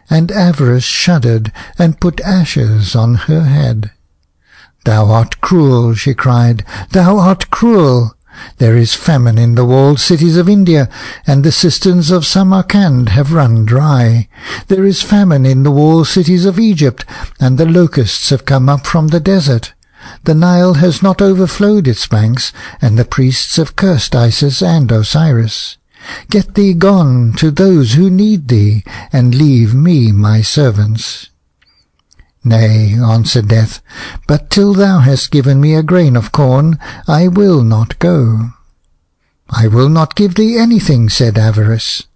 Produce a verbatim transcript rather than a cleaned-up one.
And Avarice shuddered, and put ashes on her head. "Thou art cruel," she cried, "thou art cruel. There is famine in the walled cities of India, and the cisterns of Samarcand have run dry. There is famine in the walled cities of Egypt, and the locusts have come up from the desert. The Nile has not overflowed its banks, and the priests have cursed Isis and Osiris. Get thee gone to those who need thee, and leave me my servants." "Nay," answered Death, "but till thou hast given me a grain of corn, I will not go." "I will not give thee anything," said Avarice.